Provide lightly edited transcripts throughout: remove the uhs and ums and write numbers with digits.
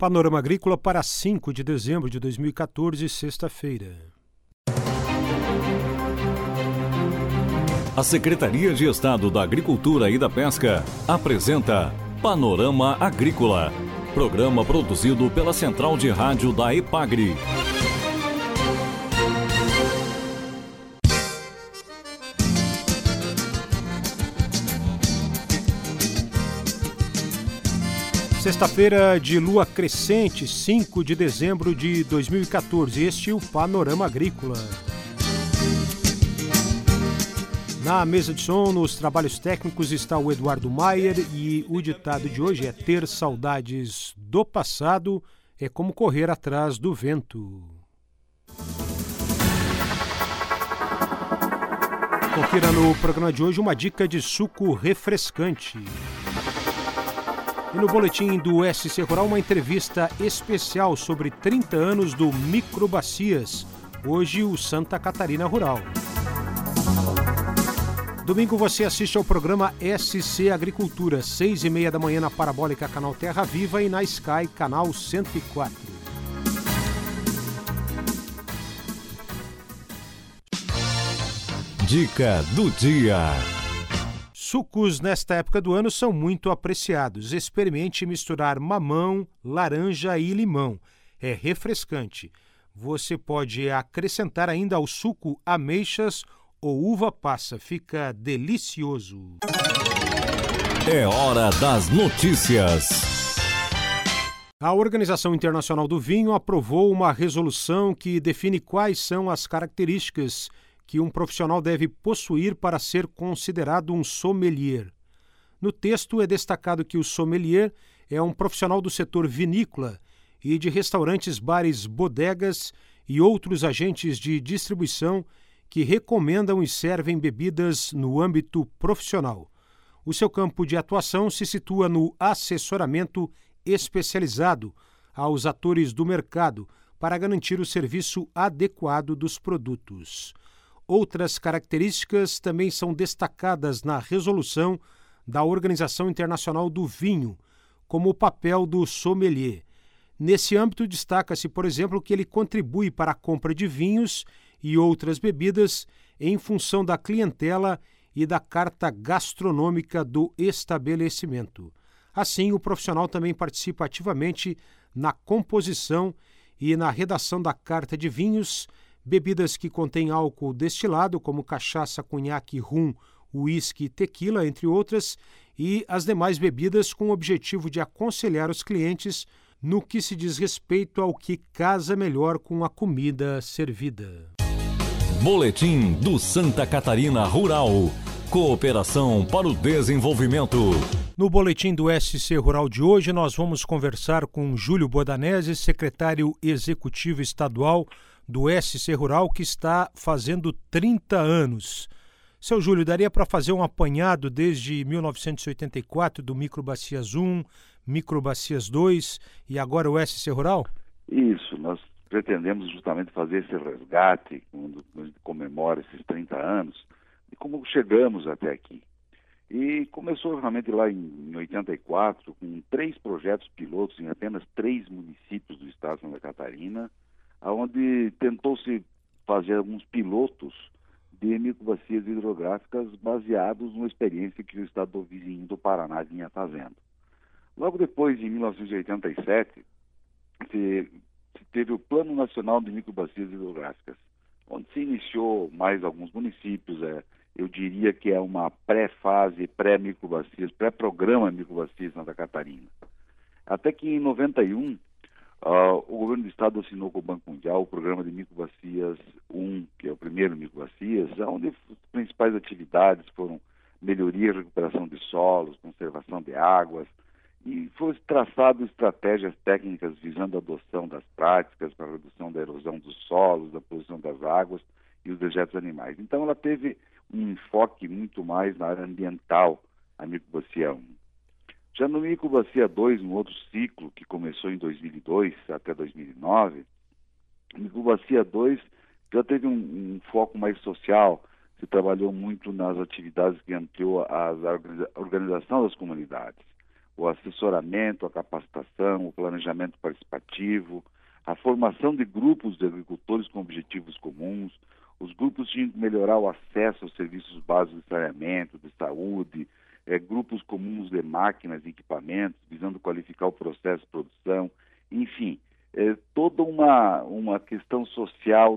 Panorama Agrícola para 5 de dezembro de 2014, sexta-feira. A Secretaria de Estado da Agricultura e da Pesca apresenta Panorama Agrícola, programa produzido pela Central de Rádio da EPAGRE. Sexta-feira de lua crescente, 5 de dezembro de 2014. Este é o Panorama Agrícola. Na mesa de som, nos trabalhos técnicos, está o Eduardo Maier e o ditado de hoje é: ter saudades do passado é como correr atrás do vento. Confira no programa de hoje uma dica de suco refrescante. E no boletim do SC Rural, uma entrevista especial sobre 30 anos do Microbacias, hoje o Santa Catarina Rural. Domingo você assiste ao programa SC Agricultura, 6h30 da manhã na Parabólica Canal Terra Viva e na Sky Canal 104. Dica do dia. Sucos nesta época do ano são muito apreciados. Experimente misturar mamão, laranja e limão. É refrescante. Você pode acrescentar ainda ao suco ameixas ou uva passa. Fica delicioso. É hora das notícias. A Organização Internacional do Vinho aprovou uma resolução que define quais são as características que um profissional deve possuir para ser considerado um sommelier. No texto é destacado que o sommelier é um profissional do setor vinícola e de restaurantes, bares, bodegas e outros agentes de distribuição que recomendam e servem bebidas no âmbito profissional. O seu campo de atuação se situa no assessoramento especializado aos atores do mercado para garantir o serviço adequado dos produtos. Outras características também são destacadas na resolução da Organização Internacional do Vinho, como o papel do sommelier. Nesse âmbito, destaca-se, por exemplo, que ele contribui para a compra de vinhos e outras bebidas em função da clientela e da carta gastronômica do estabelecimento. Assim, o profissional também participa ativamente na composição e na redação da carta de vinhos, bebidas que contêm álcool destilado, como cachaça, conhaque, rum, uísque e tequila, entre outras, e as demais bebidas com o objetivo de aconselhar os clientes no que se diz respeito ao que casa melhor com a comida servida. Boletim do Santa Catarina Rural. Cooperação para o desenvolvimento. No boletim do SC Rural de hoje, nós vamos conversar com Júlio Bodanese, secretário executivo estadual do SC Rural, que está fazendo 30 anos. Seu Júlio, daria para fazer um apanhado desde 1984 do Microbacias 1, Microbacias 2 e agora o SC Rural? Isso, nós pretendemos justamente fazer esse resgate, quando a gente comemora esses 30 anos, e como chegamos até aqui. E começou realmente lá em 84, com 3 projetos pilotos em apenas 3 municípios do estado de Santa Catarina, onde tentou-se fazer alguns pilotos de microbacias hidrográficas baseados numa experiência que o estado vizinho do Paraná vinha fazendo. Logo depois, em 1987, se teve o Plano Nacional de Microbacias Hidrográficas, onde se iniciou mais alguns municípios. Eu diria que é uma pré-fase, pré-microbacias, pré-programa microbacias Santa Catarina. Até que em 91, o governo do estado assinou com o Banco Mundial o programa de Microbacias 1, que é o primeiro Microbacias, onde as principais atividades foram melhoria e recuperação de solos, conservação de águas, e foi traçado estratégias técnicas visando a adoção das práticas para a redução da erosão dos solos, da poluição das águas e os dejetos animais. Então ela teve um enfoque muito mais na área ambiental, a Microbacia 1. Já no Microbacia 2, um outro ciclo que começou em 2002 até 2009, a Microbacia 2 já teve um foco mais social, se trabalhou muito nas atividades que ampliou a organização das comunidades. o assessoramento, a capacitação, o planejamento participativo, a formação de grupos de agricultores com objetivos comuns. Os grupos tinham que melhorar o acesso aos serviços básicos de saneamento, de saúde, grupos comuns de máquinas e equipamentos, visando qualificar o processo de produção, enfim, toda uma questão social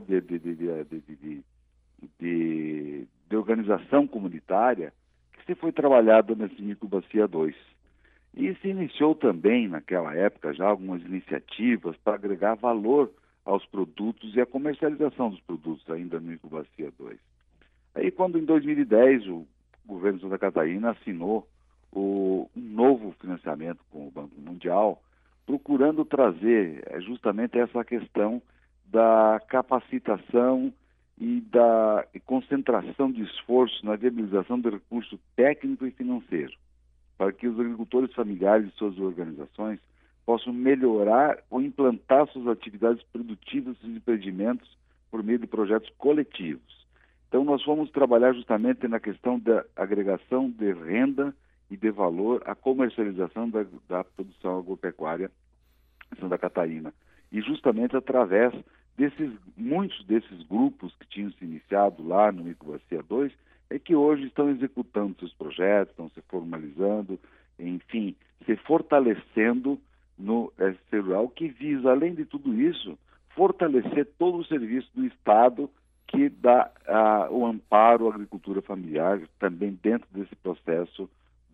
de organização comunitária que se foi trabalhada nesse Microbacia 2. E se iniciou também, naquela época, já algumas iniciativas para agregar valor aos produtos e a comercialização dos produtos ainda no Microbacia 2. Aí, quando em 2010 o governo de Santa Catarina assinou um novo financiamento com o Banco Mundial, procurando trazer justamente essa questão da capacitação e da concentração de esforço na viabilização do recurso técnico e financeiro, para que os agricultores familiares e suas organizações possam melhorar ou implantar suas atividades produtivas e empreendimentos por meio de projetos coletivos. Então, nós vamos trabalhar justamente na questão da agregação de renda e de valor à comercialização da produção agropecuária em Santa Catarina. E justamente através muitos desses grupos que tinham se iniciado lá no Microbacia 2, é que hoje estão executando seus projetos, estão se formalizando, enfim, se fortalecendo no SC Rural, que visa, além de tudo isso, fortalecer todo o serviço do Estado que dá o amparo à agricultura familiar, também dentro desse processo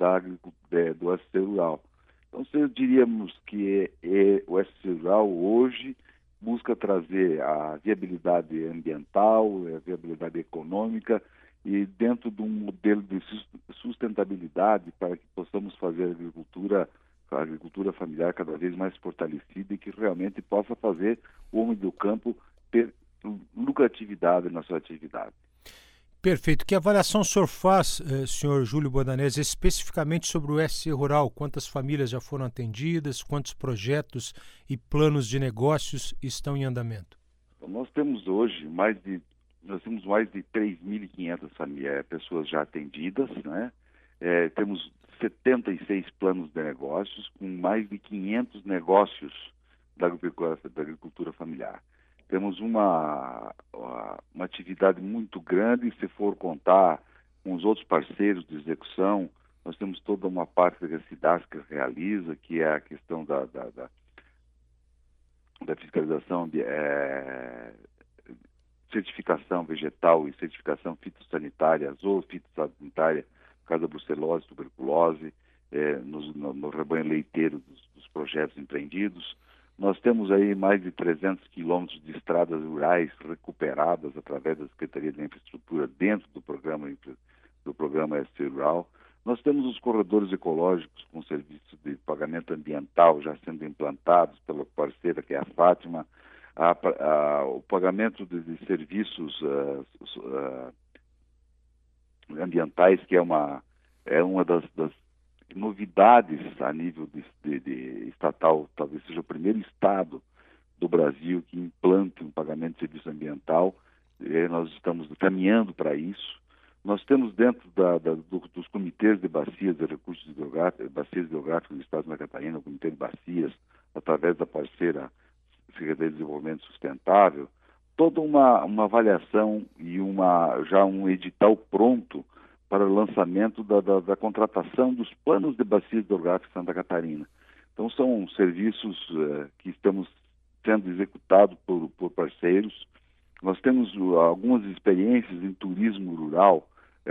do SC Rural. Então, diríamos que o SC Rural hoje busca trazer a viabilidade ambiental, a viabilidade econômica e dentro de um modelo de sustentabilidade para que possamos fazer a agricultura familiar cada vez mais fortalecida e que realmente possa fazer o homem do campo ter lucratividade na sua atividade. Perfeito. Que avaliação o senhor faz, senhor Júlio Bodanese, especificamente sobre o SC Rural? Quantas famílias já foram atendidas? Quantos projetos e planos de negócios estão em andamento? Nós temos hoje mais de 3.500 pessoas já atendidas, né? Temos 76 planos de negócios com mais de 500 negócios da agricultura familiar. Temos uma atividade muito grande, se for contar com os outros parceiros de execução. Nós temos toda uma parte que a SIDASC realiza, que é a questão da fiscalização, certificação vegetal e certificação fitossanitária, zoofitossanitária, por causa da brucelose, tuberculose, no rebanho leiteiro dos projetos empreendidos. Nós temos aí mais de 300 quilômetros de estradas rurais recuperadas através da Secretaria de Infraestrutura dentro do programa SC Rural. Nós temos os corredores ecológicos com serviço de pagamento ambiental já sendo implantados pela parceira que é a Fátima. O pagamento de serviços ambientais, que é uma das novidades a nível de estatal, talvez seja o primeiro estado do Brasil que implante um pagamento de serviço ambiental. Nós estamos caminhando para isso. Nós temos dentro dos comitês de bacias de recursos bacias hidrográficas do Estado de Santa Catarina, o Comitê de Bacias, através da parceira Secretaria de Desenvolvimento Sustentável, toda uma avaliação e já um edital pronto para o lançamento da contratação dos planos de bacias hidrográficas de Santa Catarina. Então, são serviços que estamos sendo executados por parceiros. Nós temos algumas experiências em turismo rural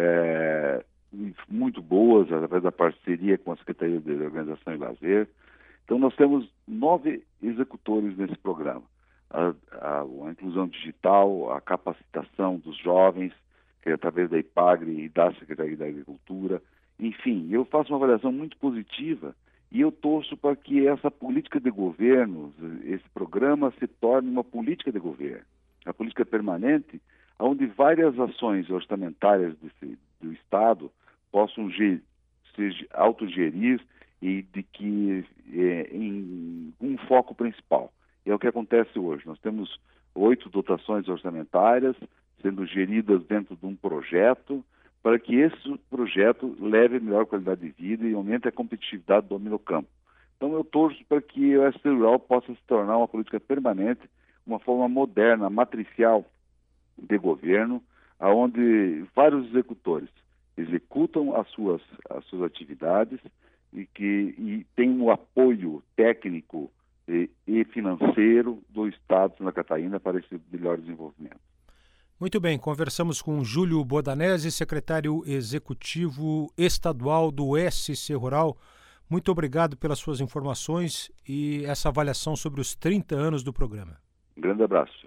muito boas, através da parceria com a Secretaria de Organização e Lazer. Então, nós temos 9 executores nesse programa. A inclusão digital, a capacitação dos jovens, que é através da IPAGRE e da Secretaria da Agricultura. Enfim, eu faço uma avaliação muito positiva e eu torço para que essa política de governo, esse programa se torne uma política de governo, a política permanente, onde várias ações orçamentárias do Estado possam se autogerir e de que em um foco principal. É o que acontece hoje. Nós temos 8 dotações orçamentárias sendo geridas dentro de um projeto, para que esse projeto leve a melhor qualidade de vida e aumente a competitividade do homem no campo. Então eu torço para que o ST Rural possa se tornar uma política permanente, uma forma moderna, matricial de governo, onde vários executores executam as suas atividades e tem o apoio técnico e financeiro do Estado de Santa Catarina para esse melhor desenvolvimento. Muito bem, conversamos com Júlio Bodanese, secretário executivo estadual do SC Rural. Muito obrigado pelas suas informações e essa avaliação sobre os 30 anos do programa. Um grande abraço.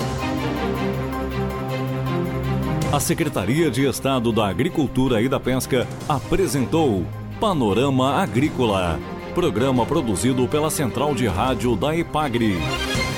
A Secretaria de Estado da Agricultura e da Pesca apresentou Panorama Agrícola, programa produzido pela Central de Rádio da EPAGRE.